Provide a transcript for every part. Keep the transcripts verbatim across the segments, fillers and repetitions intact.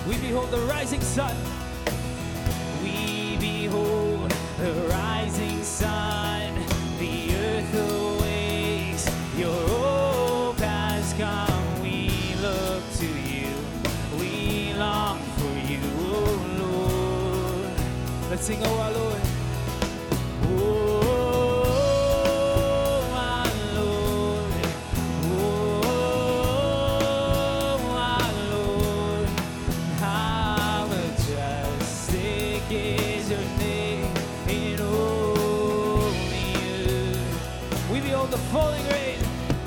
We behold the rising sun. We behold the rising sun. The earth awakes. Your hope has come. We look to you. We long for you, oh Lord. Let's sing, oh our Lord. Oh. Falling rain.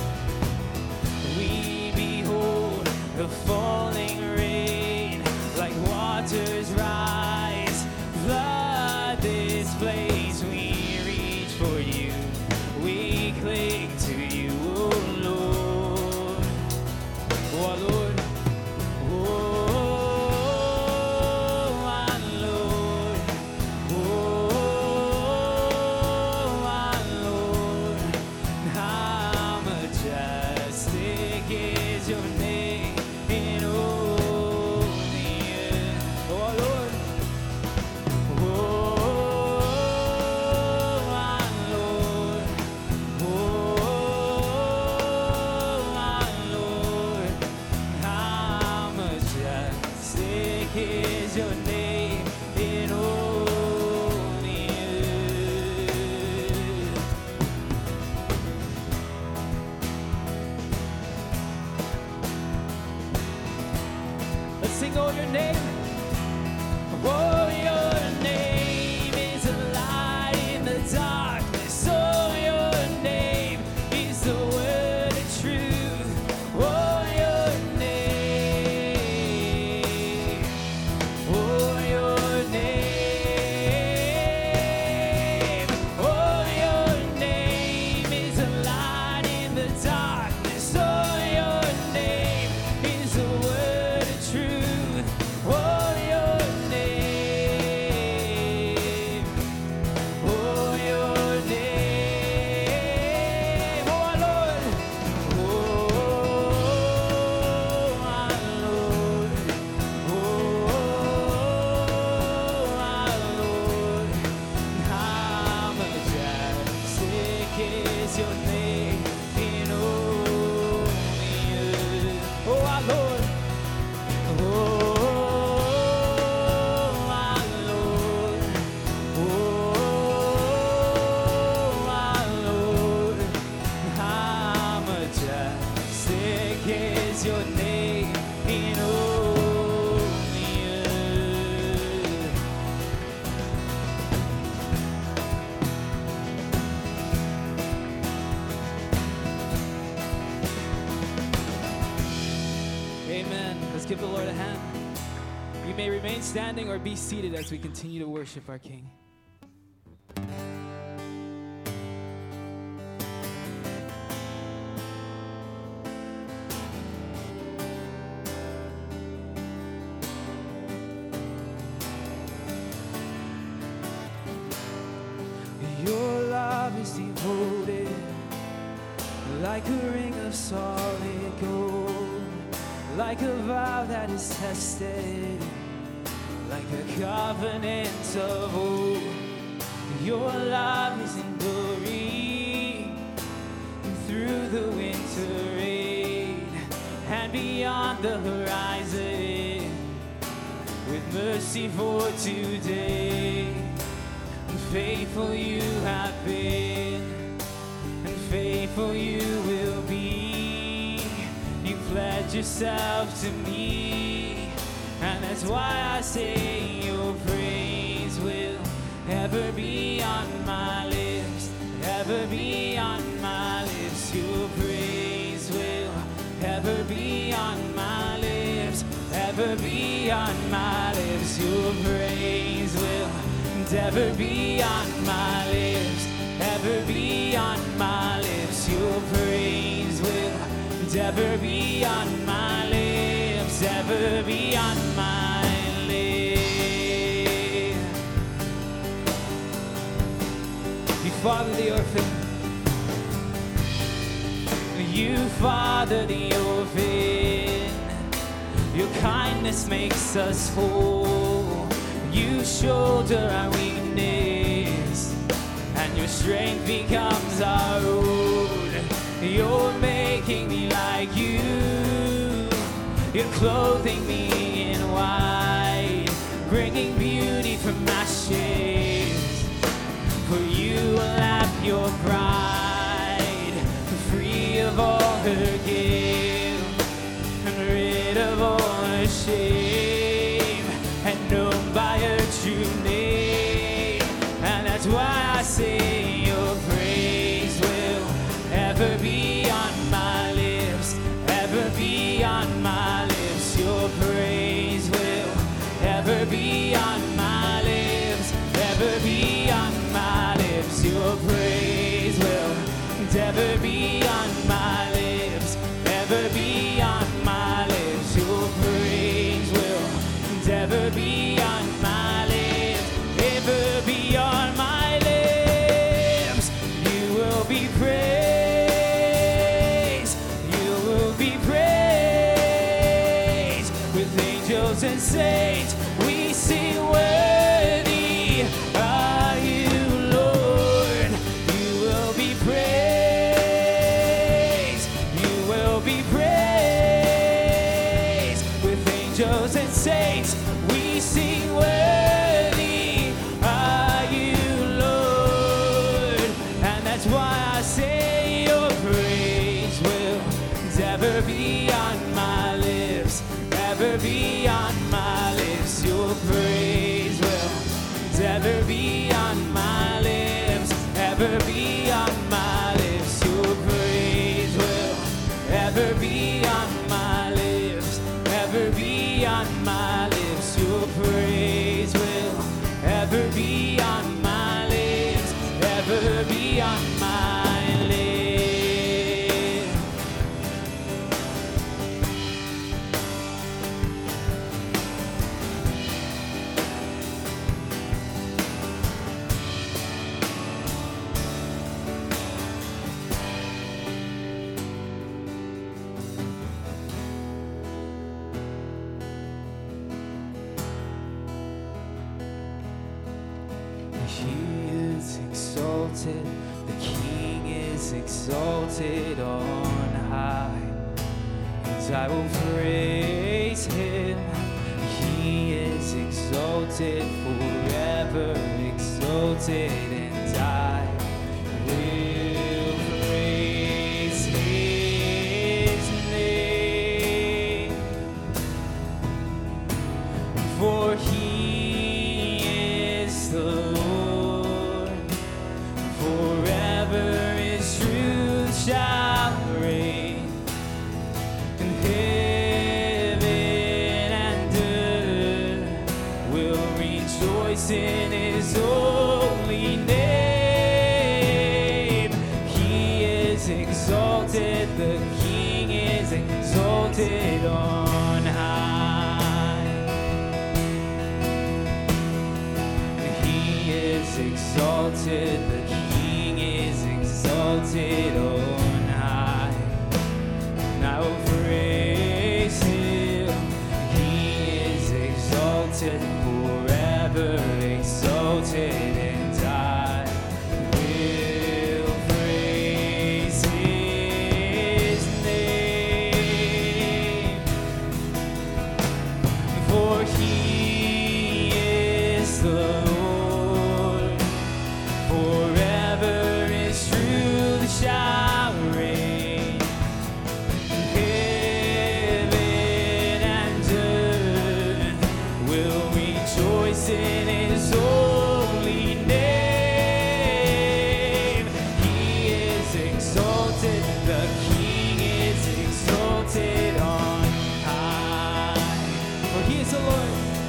We behold the falling rain, like waters rise, flood this place. We reach for you, we cling to you, oh Lord, oh our Lord. Sing, oh, your name. Oh, your name is a light in the darkness. Oh, your name is the word of truth. Oh, your name. Oh, your name. Oh, your name is a light in the darkness. Oh, your name is the word of truth. Oh, your name, oh, your name, oh, our Lord, oh, our Lord, oh, our Lord, how majestic is your name in all the earth, oh, our Lord, oh. Your name in all the earth. Amen. Let's give the Lord a hand. You may remain standing or be seated as we continue to worship our King. Your love is devoted, like a ring of solid gold, like a vow that is tested, like a covenant of old. Your love is enduring through the winter rain and beyond the horizon, with mercy for today. Faithful you have been, and faithful you will be. You pledged yourself to me, and that's why I say your praise will ever be on my lips, ever be on my lips. Your praise will ever be on my lips, ever be on my lips. Your praise will ever be on my lips, ever be on my lips. Your praise will ever be on my lips, ever be on my lips. You father the orphan, you father the orphan, Your kindness makes us whole. You shoulder our weakness, and your strength becomes our own. You're making me like you. You're clothing me in white, bringing beauty from ashes. For you will have your bride, free of all her guilt, and rid of all her shame, and known by her true name. And that's why I say your praise will ever be on my lips, ever be on my lips. Your praise will ever be on my lips, ever be on my lips. Your praise will ever be on my lips, ever be on my lips. Your praise will ever be on my lips, ever be on my lips. You will be praised, you will be praised. With angels and saints we sing, worthy are you, Lord. You will be praised, you will be praised. With angels and saints we sing, worthy are you, Lord. And that's why I say your praise will ever be on my lips, ever be on my lips. Your praise will ever be on my lips, ever be on my lips. Your praise will ever be on my lips, ever be on my lips. Your praise will ever be on my lips, ever be on my lips. He is exalted, the King is exalted on high, and I will praise him. He is exalted, forever exalted, and I will praise his name. For he is the Lord, forever his truth shall reign. And heaven and earth will rejoice in his holy name. He is exalted, the King is exalted on high. He is exalted, the King is exalted on high. And I will praise him. He is exalted, forever exalted, and I will praise his name. For he is the Lord, forever his truth shall reign. Heaven and earth will rejoice in his holy name. He is exalted, the King is exalted on high. For he is the Lord.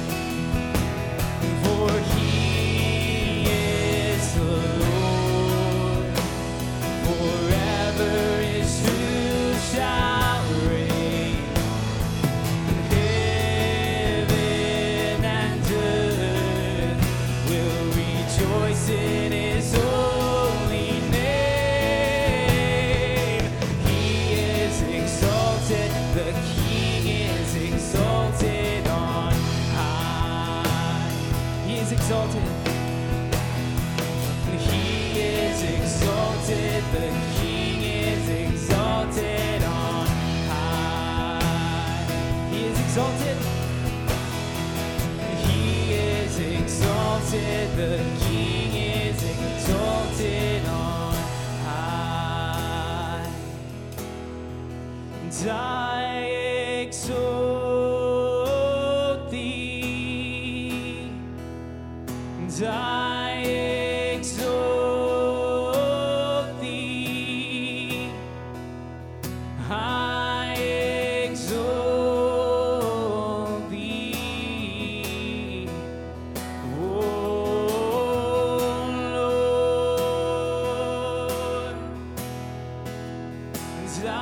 exalted, the King is exalted on high. And I exalt thee, and I exalt thee, I exalt thee, O Lord, and I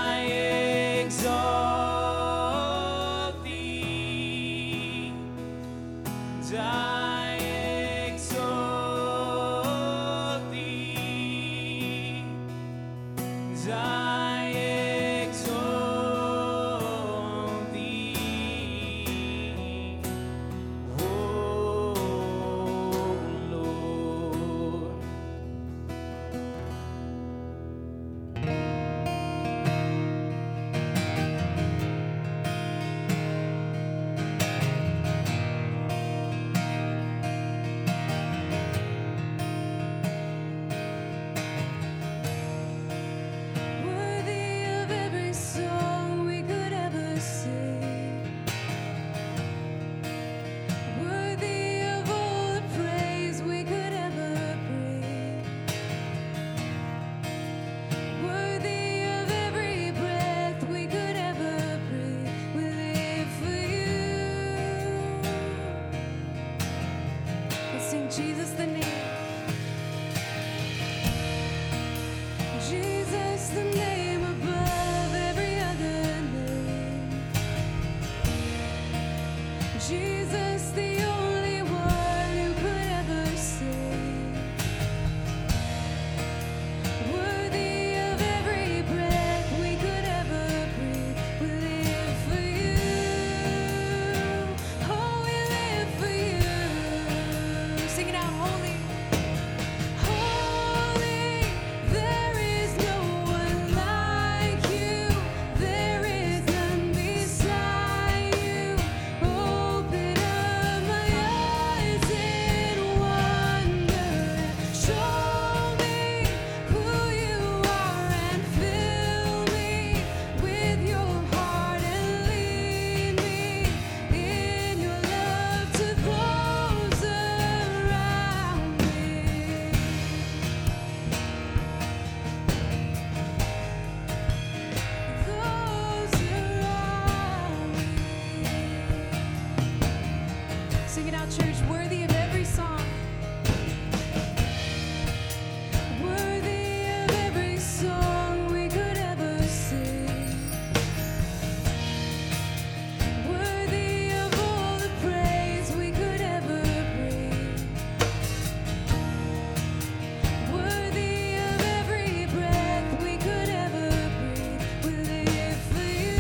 exalt thee, and I exalt thee, and I exalt thee, O Lord. Worthy of every song we could ever sing, worthy of all the praise we could ever bring, worthy of every breath we could ever breathe. We live for you. Let's sing Jesus the name. Jesus, the name above every other name. Jesus, the only one who could ever save. Worthy of every breath we could ever breathe. We live for you. Oh, we live for you. Sing it out, holy. Holy, there is no one like you. There is none beside you. Open up my eyes in wonder. Show me who you are and fill me with your heart and lead me in your love to those around me. Those around me. Sing it out, church. Worthy of every song. Worthy of every song we could ever sing. Worthy of all the praise we could ever bring. Worthy of every breath we could ever breathe. We live for you.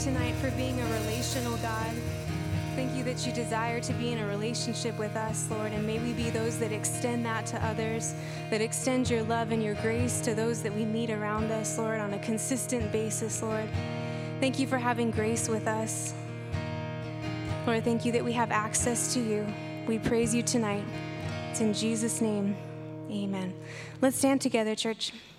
tonight for being a relational God. Thank you that you desire to be in a relationship with us, Lord, and may we be those that extend that to others, that extend your love and your grace to those that we meet around us, Lord, on a consistent basis, Lord. Thank you for having grace with us. Lord, thank you that we have access to you. We praise you tonight. It's in Jesus' name, amen. Let's stand together, church.